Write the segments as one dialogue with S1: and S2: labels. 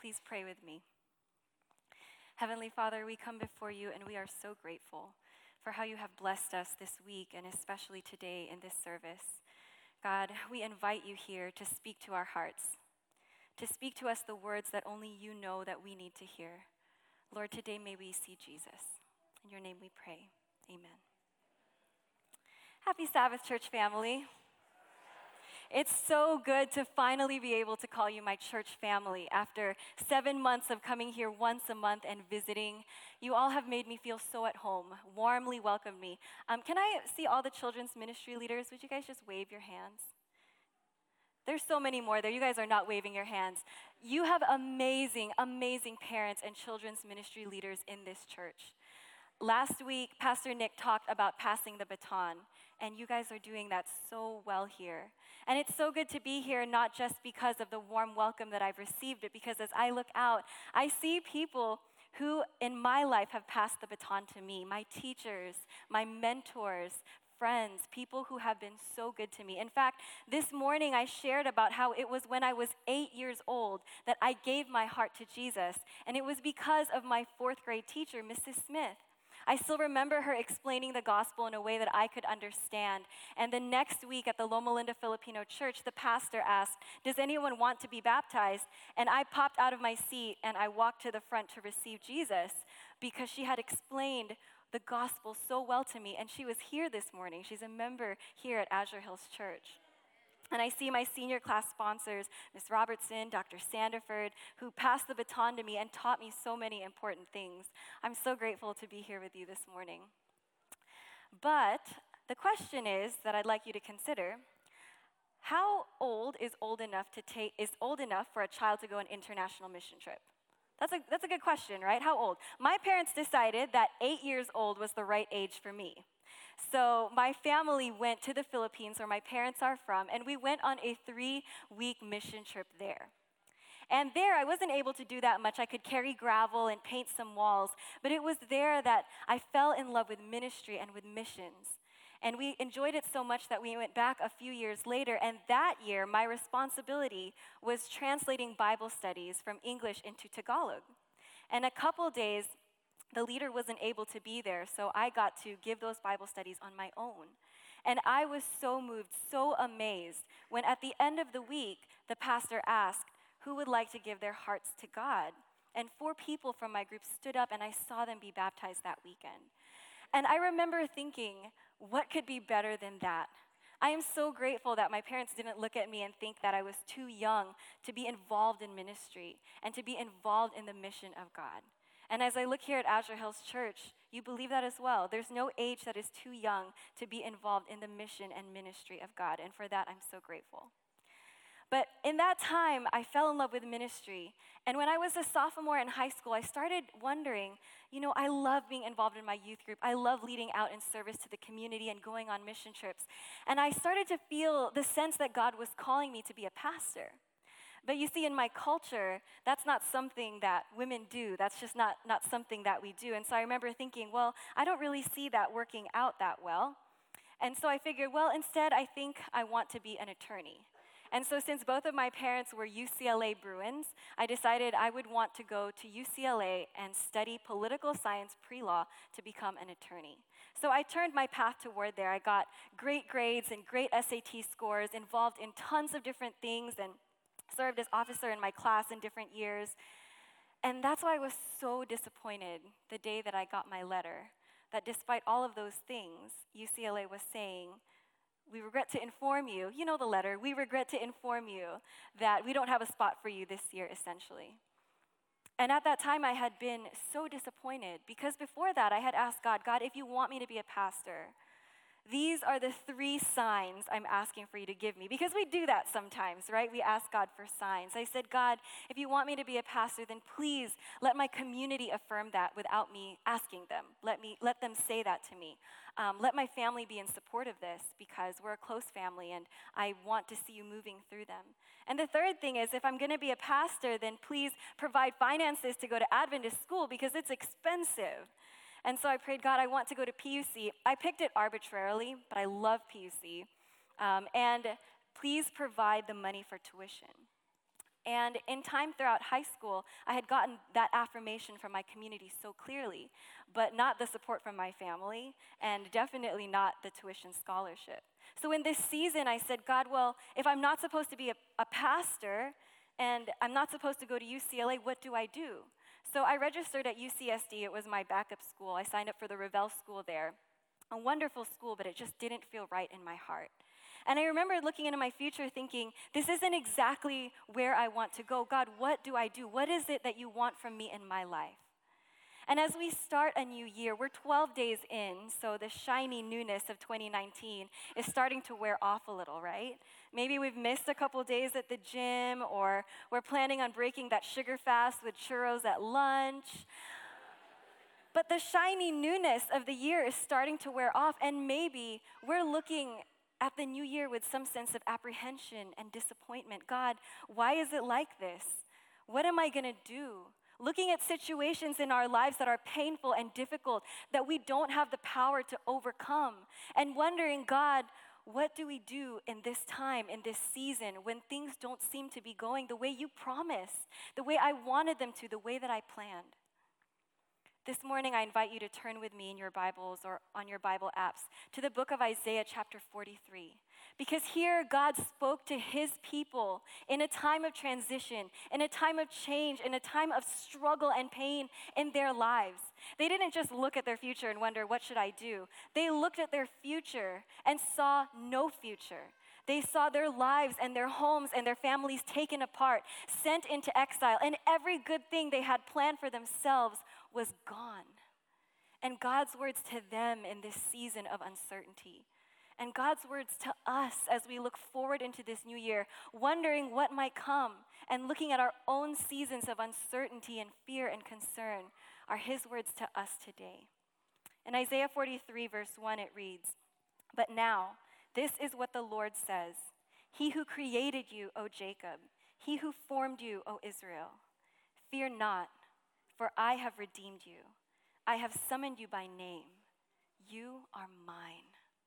S1: Please pray with me. Heavenly Father, we come before you and we are so grateful for how you have blessed us this week and especially today in this service. God, we invite you here to speak to our hearts, to speak to us the words that only you know that we need to hear. Lord, today may we see Jesus. In your name we pray. Amen. Happy Sabbath, church family. It's so good to finally be able to call you my church family. After 7 months of coming here once a month and visiting, you all have made me feel so at home, warmly welcomed me. Can I see all the children's ministry leaders? Would you guys just wave your hands? There's so many more there. You guys are not waving your hands. You have amazing, amazing parents and children's ministry leaders in this church. Last week, Pastor Nick talked about passing the baton, and you guys are doing that so well here. And it's so good to be here, not just because of the warm welcome that I've received, but because as I look out, I see people who in my life have passed the baton to me, my teachers, my mentors, friends, people who have been so good to me. In fact, this morning I shared about how it was when I was 8 years old that I gave my heart to Jesus, and it was because of my 4th grade teacher, Mrs. Smith. I still remember her explaining the gospel in a way that I could understand. And the next week at the Loma Linda Filipino Church, the pastor asked, "Does anyone want to be baptized?" And I popped out of my seat and I walked to the front to receive Jesus because she had explained the gospel so well to me. And she was here this morning. She's a member here at Azure Hills Church. And I see my senior class sponsors, Ms. Robertson, Dr. Sandiford, who passed the baton to me and taught me so many important things. I'm so grateful to be here with you this morning. But the question is that I'd like you to consider, how old is old enough for a child to go on an international mission trip? That's a good question, right? How old? My parents decided that 8 years old was the right age for me. So my family went to the Philippines, where my parents are from, and we went on a 3-week mission trip there. And there, I wasn't able to do that much. I could carry gravel and paint some walls, but it was there that I fell in love with ministry and with missions. And we enjoyed it so much that we went back a few years later, and that year, my responsibility was translating Bible studies from English into Tagalog. And a couple days, the leader wasn't able to be there, so I got to give those Bible studies on my own. And I was so moved, so amazed, when at the end of the week, the pastor asked who would like to give their hearts to God. And 4 people from my group stood up, and I saw them be baptized that weekend. And I remember thinking, what could be better than that? I am so grateful that my parents didn't look at me and think that I was too young to be involved in ministry and to be involved in the mission of God. And as I look here at Azure Hills Church, you believe that as well. There's no age that is too young to be involved in the mission and ministry of God, and for that, I'm so grateful. But in that time, I fell in love with ministry. And when I was a sophomore in high school, I started wondering, I love being involved in my youth group. I love leading out in service to the community and going on mission trips. And I started to feel the sense that God was calling me to be a pastor. But you see, in my culture, that's not something that women do. That's just not something that we do. And so I remember thinking, well, I don't really see that working out that well. And so I figured, well, instead, I think I want to be an attorney. And so since both of my parents were UCLA Bruins, I decided I would want to go to UCLA and study political science pre-law to become an attorney. So I turned my path toward there. I got great grades and great SAT scores, involved in tons of different things, and served as officer in my class in different years. And that's why I was so disappointed the day that I got my letter, that despite all of those things, UCLA was saying, "We regret to inform you," you know the letter, "We regret to inform you that we don't have a spot for you this year," essentially. And at that time, I had been so disappointed because before that, I had asked God, if you want me to be a pastor, these are the 3 signs I'm asking for you to give me. Because we do that sometimes, right? We ask God for signs. I said, God, if you want me to be a pastor, then please let my community affirm that without me asking them. Let them say that to me. Let my family be in support of this because we're a close family and I want to see you moving through them. And the third thing is, if I'm going to be a pastor, then please provide finances to go to Adventist school because it's expensive. And so I prayed, God, I want to go to PUC. I picked it arbitrarily, but I love PUC. And please provide the money for tuition. And in time throughout high school, I had gotten that affirmation from my community so clearly, but not the support from my family, and definitely not the tuition scholarship. So in this season, I said, God, well, if I'm not supposed to be a pastor, and I'm not supposed to go to UCLA, what do I do? So I registered at UCSD. It was my backup school. I signed up for the Revelle School there. A wonderful school, but it just didn't feel right in my heart. And I remember looking into my future thinking, this isn't exactly where I want to go. God, what do I do? What is it that you want from me in my life? And as we start a new year, we're 12 days in, so the shiny newness of 2019 is starting to wear off a little, right? Maybe we've missed a couple days at the gym, or we're planning on breaking that sugar fast with churros at lunch. But the shiny newness of the year is starting to wear off, and maybe we're looking at the new year with some sense of apprehension and disappointment. God, why is it like this? What am I going to do? Looking at situations in our lives that are painful and difficult that we don't have the power to overcome, and wondering, God, what do we do in this time, in this season, when things don't seem to be going the way you promised, the way I wanted them to, the way that I planned? This morning, I invite you to turn with me in your Bibles or on your Bible apps to the book of Isaiah chapter 43. Because here, God spoke to his people in a time of transition, in a time of change, in a time of struggle and pain in their lives. They didn't just look at their future and wonder, what should I do? They looked at their future and saw no future. They saw their lives and their homes and their families taken apart, sent into exile, and every good thing they had planned for themselves was gone. And God's words to them in this season of uncertainty. And God's words to us as we look forward into this new year, wondering what might come, and looking at our own seasons of uncertainty and fear and concern, are his words to us today. In Isaiah 43, verse 1, it reads, "But now, this is what the Lord says, He who created you, O Jacob, He who formed you, O Israel, fear not, for I have redeemed you. I have summoned you by name. You are mine."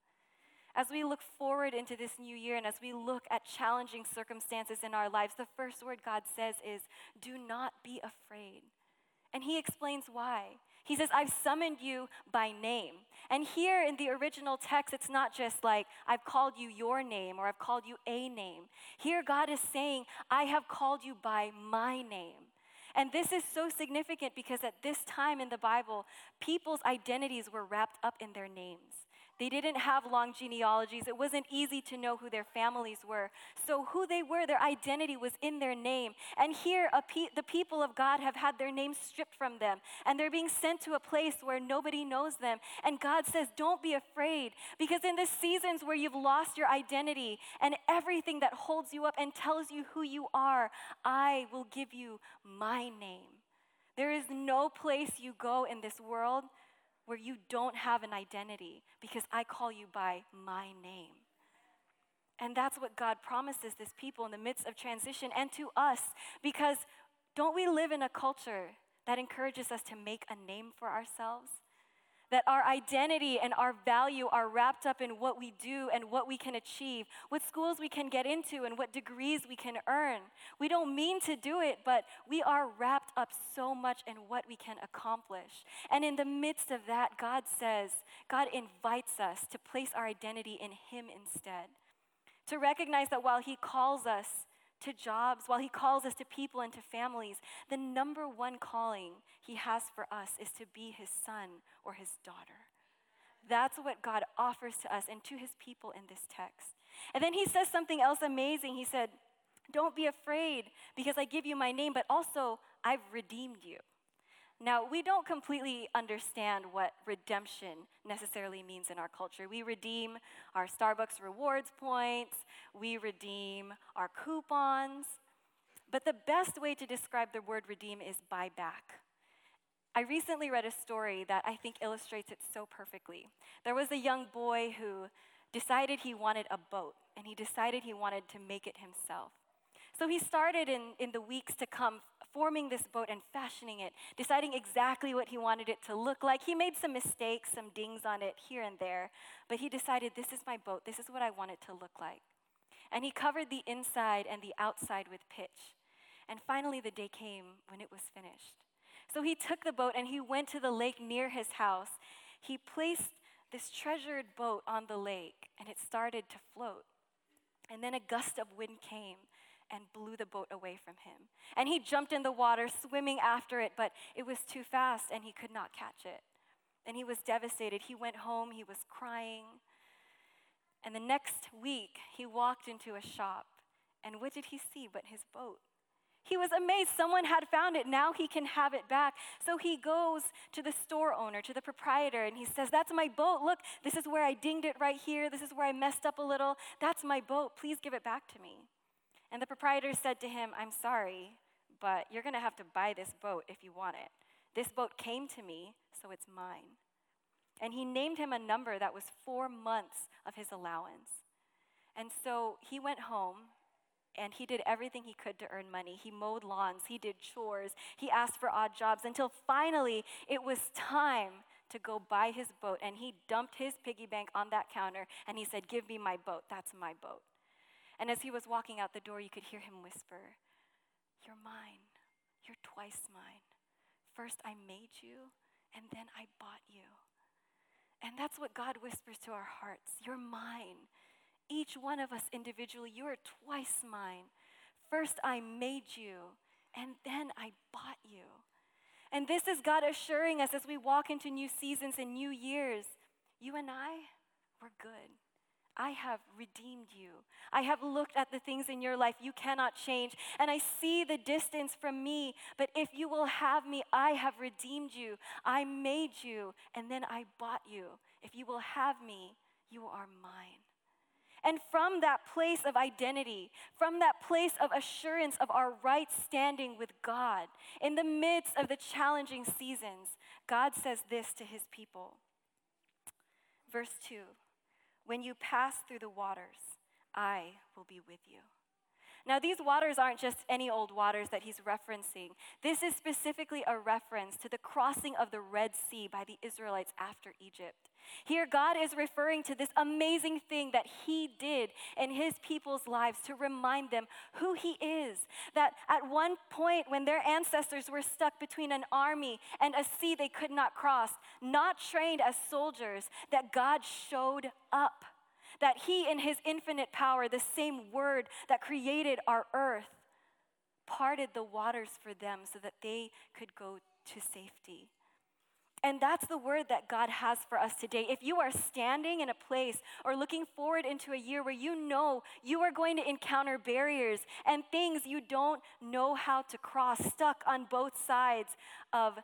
S1: As we look forward into this new year, and as we look at challenging circumstances in our lives, the first word God says is, do not be afraid. And he explains why. He says, I've summoned you by name. And here in the original text, it's not just like, I've called you your name, or I've called you a name. Here God is saying, I have called you by my name. And this is so significant because at this time in the Bible, people's identities were wrapped up in their names. They didn't have long genealogies. It wasn't easy to know who their families were. So who they were, their identity was in their name. And here, the people of God have had their names stripped from them. And they're being sent to a place where nobody knows them. And God says, don't be afraid. Because in the seasons where you've lost your identity and everything that holds you up and tells you who you are, I will give you my name. There is no place you go in this world where you don't have an identity, because I call you by my name. And that's what God promises this people in the midst of transition, and to us, because don't we live in a culture that encourages us to make a name for ourselves? That our identity and our value are wrapped up in what we do and what we can achieve, what schools we can get into and what degrees we can earn. We don't mean to do it, but we are wrapped up so much in what we can accomplish. And in the midst of that, God invites us to place our identity in him instead. To recognize that while he calls us to jobs, while he calls us to people and to families, the number one calling he has for us is to be his son or his daughter. That's what God offers to us and to his people in this text. And then he says something else amazing. He said, don't be afraid because I give you my name, but also I've redeemed you. Now, we don't completely understand what redemption necessarily means in our culture. We redeem our Starbucks rewards points, we redeem our coupons, but the best way to describe the word redeem is buy back. I recently read a story that I think illustrates it so perfectly. There was a young boy who decided he wanted a boat, and he decided he wanted to make it himself. So he started in the weeks to come forming this boat and fashioning it, deciding exactly what he wanted it to look like. He made some mistakes, some dings on it here and there, but he decided, this is my boat, this is what I want it to look like. And he covered the inside and the outside with pitch. And finally, the day came when it was finished. So he took the boat and he went to the lake near his house. He placed this treasured boat on the lake, and it started to float. And then a gust of wind came and blew the boat away from him. And he jumped in the water, swimming after it, but it was too fast and he could not catch it. And he was devastated. He went home, he was crying. And the next week, he walked into a shop, and what did he see but his boat? He was amazed. Someone had found it. Now he can have it back. So he goes to the store owner, to the proprietor, and he says, "That's my boat. Look, this is where I dinged it right here. This is where I messed up a little. That's my boat. Please give it back to me." And the proprietor said to him, "I'm sorry, but you're going to have to buy this boat if you want it. This boat came to me, so it's mine." And he named him a number that was 4 months of his allowance. And so he went home, and he did everything he could to earn money. He mowed lawns, he did chores, he asked for odd jobs until finally it was time to go buy his boat. And he dumped his piggy bank on that counter and he said, "Give me my boat, that's my boat." And as he was walking out the door, you could hear him whisper, "You're mine, you're twice mine. First I made you, and then I bought you." And that's what God whispers to our hearts. You're mine. Each one of us individually, you are twice mine. First I made you, and then I bought you. And this is God assuring us as we walk into new seasons and new years. You and I, we're good. I have redeemed you. I have looked at the things in your life you cannot change, and I see the distance from me. But if you will have me, I have redeemed you. I made you, and then I bought you. If you will have me, you are mine. And from that place of identity, from that place of assurance of our right standing with God, in the midst of the challenging seasons, God says this to his people. Verse 2, "When you pass through the waters, I will be with you." Now, these waters aren't just any old waters that he's referencing. This is specifically a reference to the crossing of the Red Sea by the Israelites after Egypt. Here, God is referring to this amazing thing that he did in his people's lives to remind them who he is. That at one point when their ancestors were stuck between an army and a sea they could not cross, not trained as soldiers, that God showed up. That he in his infinite power, the same word that created our earth, parted the waters for them so that they could go to safety. And that's the word that God has for us today. If you are standing in a place or looking forward into a year where you know you are going to encounter barriers and things you don't know how to cross, stuck on both sides of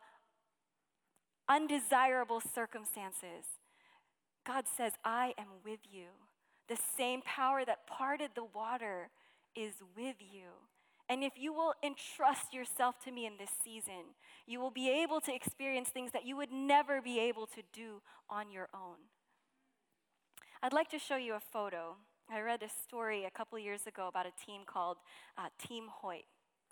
S1: undesirable circumstances, God says, "I am with you." The same power that parted the water is with you. And if you will entrust yourself to me in this season, you will be able to experience things that you would never be able to do on your own. I'd like to show you a photo. I read a story a couple years ago about a team called Team Hoyt.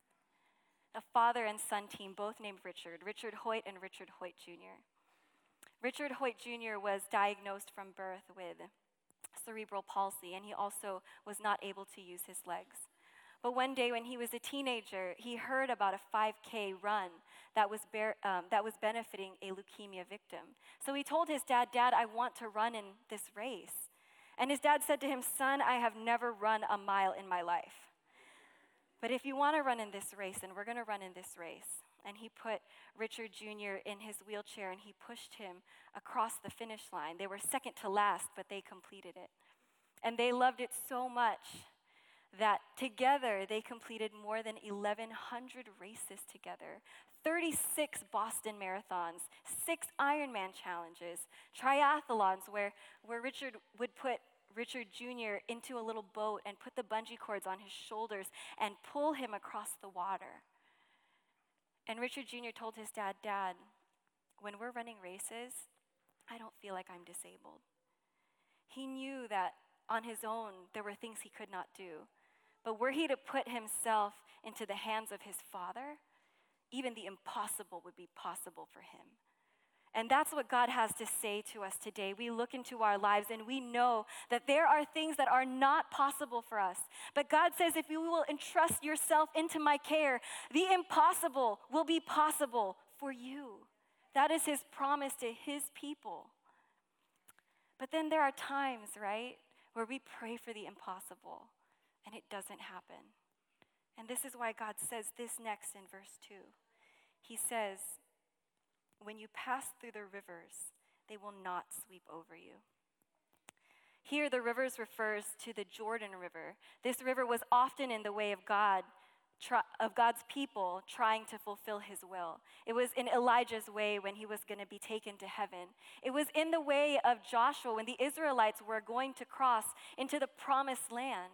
S1: A father and son team, both named Richard Hoyt and Richard Hoyt Jr. Richard Hoyt Jr. was diagnosed from birth with cerebral palsy, and he also was not able to use his legs. But one day when he was a teenager, he heard about a 5K run that was benefiting a leukemia victim. So he told his dad, "Dad, I want to run in this race." And his dad said to him, "Son, I have never run a mile in my life. But if you want to run in this race, then we're going to run in this race." And he put Richard Jr. in his wheelchair and he pushed him across the finish line. They were second to last, but they completed it. And they loved it so much that together they completed more than 1,100 races together, 36 Boston marathons, 6 Ironman challenges, triathlons where Richard would put Richard Jr. into a little boat and put the bungee cords on his shoulders and pull him across the water. And Richard Jr. told his dad, "Dad, when we're running races, I don't feel like I'm disabled." He knew that on his own, there were things he could not do. But were he to put himself into the hands of his Father, even the impossible would be possible for him. And that's what God has to say to us today. We look into our lives and we know that there are things that are not possible for us. But God says, if you will entrust yourself into my care, the impossible will be possible for you. That is his promise to his people. But then there are times, right, where we pray for the impossible and it doesn't happen. And this is why God says this next in verse 2. He says, when you pass through the rivers, they will not sweep over you. Here, the rivers refers to the Jordan River. This river was often in the way of God, of God's people trying to fulfill his will. It was in Elijah's way when he was going to be taken to heaven. It was in the way of Joshua when the Israelites were going to cross into the promised land.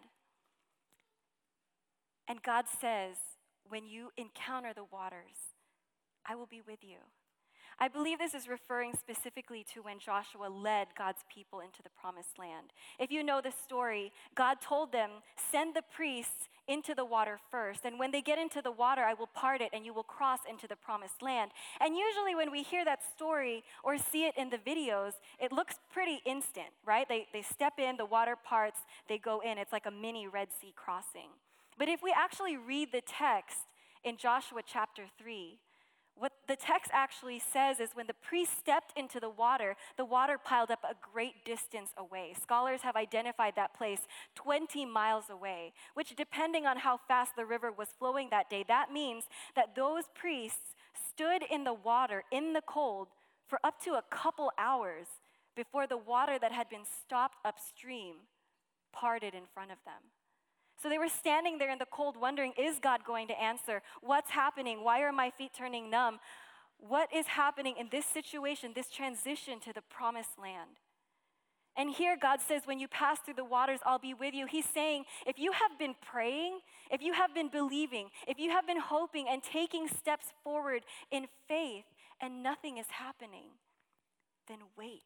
S1: And God says, when you encounter the waters, I will be with you. I believe this is referring specifically to when Joshua led God's people into the promised land. If you know the story, God told them, send the priests into the water first. And when they get into the water, I will part it and you will cross into the promised land. And usually when we hear that story or see it in the videos, it looks pretty instant, right? They step in, the water parts, they go in. It's like a mini Red Sea crossing. But if we actually read the text in Joshua chapter 3, what the text actually says is when the priest stepped into the water piled up a great distance away. Scholars have identified that place 20 miles away, which depending on how fast the river was flowing that day, that means that those priests stood in the water in the cold for up to a couple hours before the water that had been stopped upstream parted in front of them. So they were standing there in the cold wondering, is God going to answer? What's happening? Why are my feet turning numb? What is happening in this situation, this transition to the promised land? And here God says, when you pass through the waters, I'll be with you. He's saying, if you have been praying, if you have been believing, if you have been hoping and taking steps forward in faith and nothing is happening, then wait.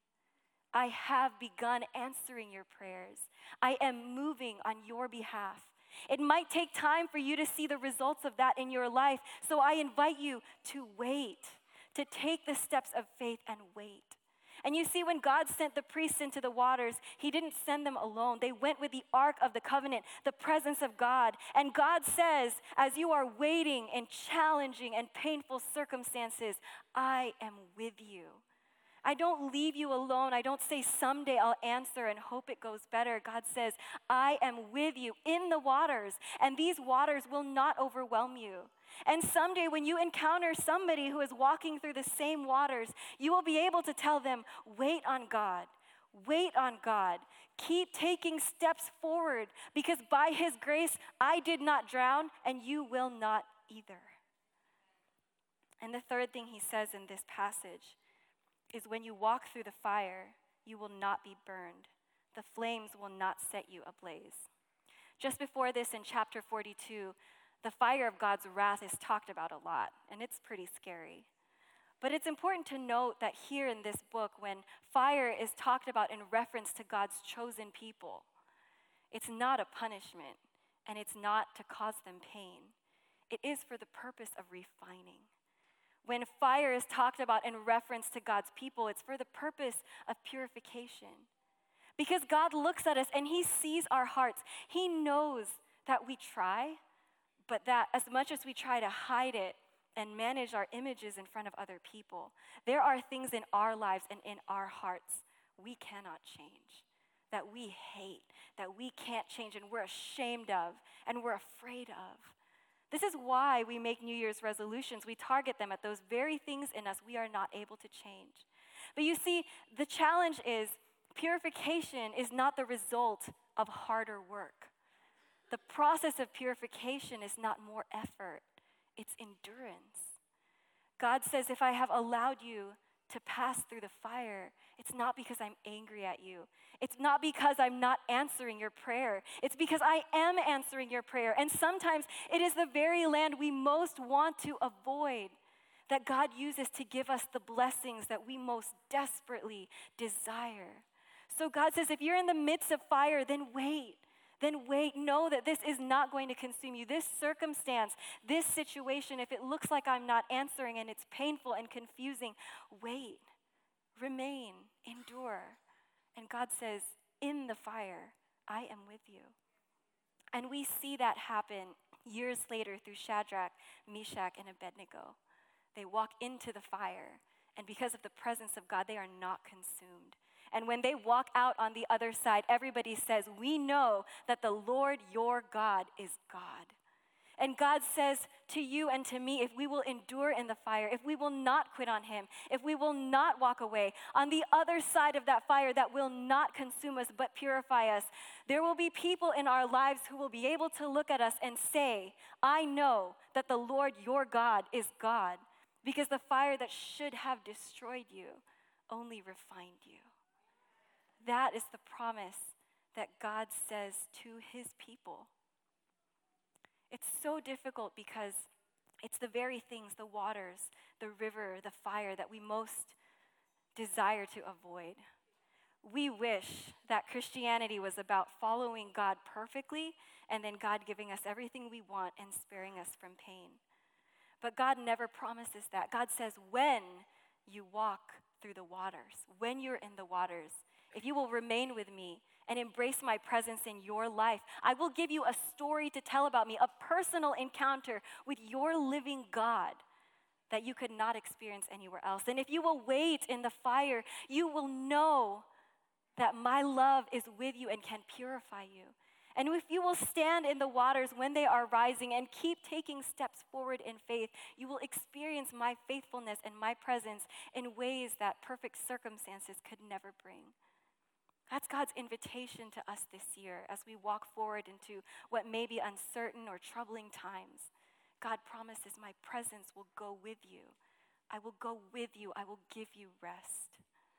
S1: I have begun answering your prayers. I am moving on your behalf. It might take time for you to see the results of that in your life, so I invite you to wait, to take the steps of faith and wait. And you see, when God sent the priests into the waters, he didn't send them alone. They went with the Ark of the Covenant, the presence of God. And God says, as you are waiting in challenging and painful circumstances, I am with you. I don't leave you alone. I don't say someday I'll answer and hope it goes better. God says, I am with you in the waters, and these waters will not overwhelm you. And someday when you encounter somebody who is walking through the same waters, you will be able to tell them, wait on God. Wait on God. Keep taking steps forward, because by his grace, I did not drown, and you will not either. And the third thing he says in this passage is when you walk through the fire, you will not be burned. The flames will not set you ablaze. Just before this in chapter 42, the fire of God's wrath is talked about a lot, and it's pretty scary. But it's important to note that here in this book, when fire is talked about in reference to God's chosen people, it's not a punishment, and it's not to cause them pain. It is for the purpose of refining. When fire is talked about in reference to God's people, it's for the purpose of purification. Because God looks at us and he sees our hearts. He knows that we try, but that as much as we try to hide it and manage our images in front of other people, there are things in our lives and in our hearts we cannot change, that we hate, that we can't change, and we're ashamed of, and we're afraid of. This is why we make New Year's resolutions. We target them at those very things in us we are not able to change. But you see, the challenge is purification is not the result of harder work. The process of purification is not more effort, it's endurance. God says, if I have allowed you to pass through the fire, it's not because I'm angry at you. It's not because I'm not answering your prayer. It's because I am answering your prayer. And sometimes it is the very land we most want to avoid that God uses to give us the blessings that we most desperately desire. So God says, if you're in the midst of fire, then wait. then wait. Know that this is not going to consume you. This circumstance, this situation, if it looks like I'm not answering and it's painful and confusing, wait, remain, endure. And God says, in the fire, I am with you. And we see that happen years later through Shadrach, Meshach, and Abednego. They walk into the fire, and because of the presence of God, they are not consumed. And when they walk out on the other side, everybody says, we know that the Lord your God is God. And God says to you and to me, if we will endure in the fire, if we will not quit on him, if we will not walk away, on the other side of that fire that will not consume us but purify us, there will be people in our lives who will be able to look at us and say, I know that the Lord your God is God, because the fire that should have destroyed you only refined you. That is the promise that God says to his people. It's so difficult because it's the very things, the waters, the river, the fire that we most desire to avoid. We wish that Christianity was about following God perfectly and then God giving us everything we want and sparing us from pain. But God never promises that. God says, when you walk through the waters, when you're in the waters, if you will remain with me and embrace my presence in your life, I will give you a story to tell about me, a personal encounter with your living God that you could not experience anywhere else. And if you will wait in the fire, you will know that my love is with you and can purify you. And if you will stand in the waters when they are rising and keep taking steps forward in faith, you will experience my faithfulness and my presence in ways that perfect circumstances could never bring. That's God's invitation to us this year as we walk forward into what may be uncertain or troubling times. God promises my presence will go with you. I will go with you. I will give you rest.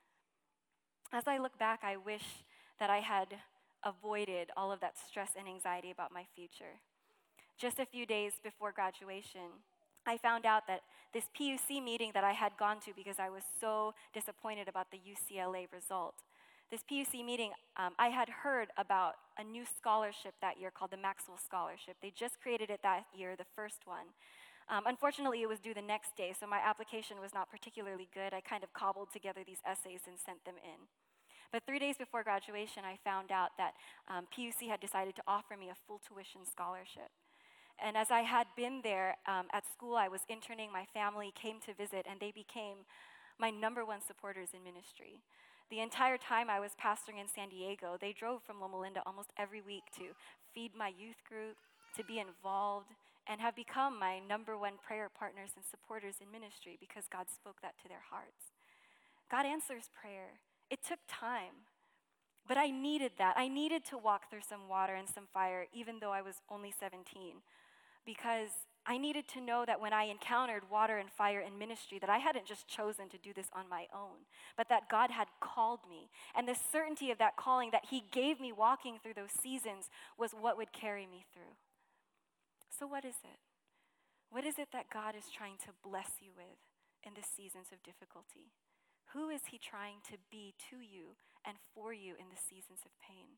S1: As I look back, I wish that I had avoided all of that stress and anxiety about my future. Just a few days before graduation, I found out that this PUC meeting that I had gone to because I was so disappointed about the UCLA result, this PUC meeting, I had heard about a new scholarship that year called the Maxwell Scholarship. They just created it that year, the first one. Unfortunately, it was due the next day, so my application was not particularly good. I kind of cobbled together these essays and sent them in. But 3 days before graduation, I found out that PUC had decided to offer me a full tuition scholarship. And as I had been there at school, I was interning, my family came to visit, and they became my number one supporters in ministry. The entire time I was pastoring in San Diego, they drove from Loma Linda almost every week to feed my youth group, to be involved, and have become my number one prayer partners and supporters in ministry because God spoke that to their hearts. God answers prayer. It took time, but I needed that. I needed to walk through some water and some fire, even though I was only 17, because I needed to know that when I encountered water and fire in ministry, that I hadn't just chosen to do this on my own, but that God had called me. And the certainty of that calling that he gave me walking through those seasons was what would carry me through. So what is it? What is it that God is trying to bless you with in the seasons of difficulty? Who is he trying to be to you and for you in the seasons of pain?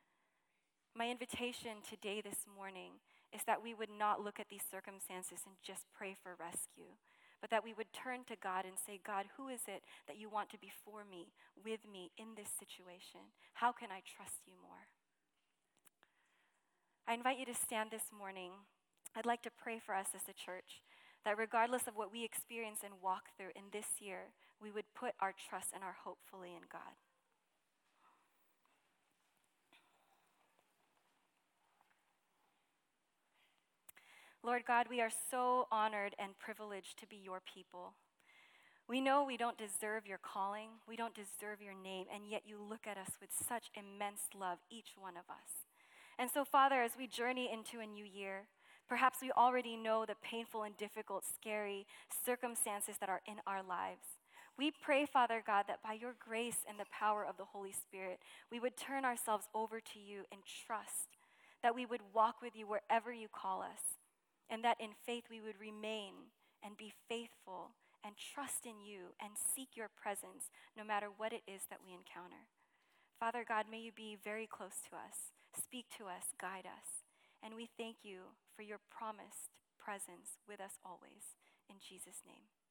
S1: My invitation today, this morning, is that we would not look at these circumstances and just pray for rescue, but that we would turn to God and say, God, who is it that you want to be for me, with me in this situation? How can I trust you more? I invite you to stand this morning. I'd like to pray for us as a church, that regardless of what we experience and walk through in this year, we would put our trust and our hope fully in God. Lord God, we are so honored and privileged to be your people. We know we don't deserve your calling, we don't deserve your name, and yet you look at us with such immense love, each one of us. And so, Father, as we journey into a new year, perhaps we already know the painful and difficult, scary circumstances that are in our lives. We pray, Father God, that by your grace and the power of the Holy Spirit, we would turn ourselves over to you and trust, that we would walk with you wherever you call us, and that in faith we would remain and be faithful and trust in you and seek your presence no matter what it is that we encounter. Father God, may you be very close to us. Speak to us, guide us. And we thank you for your promised presence with us always. In Jesus' name.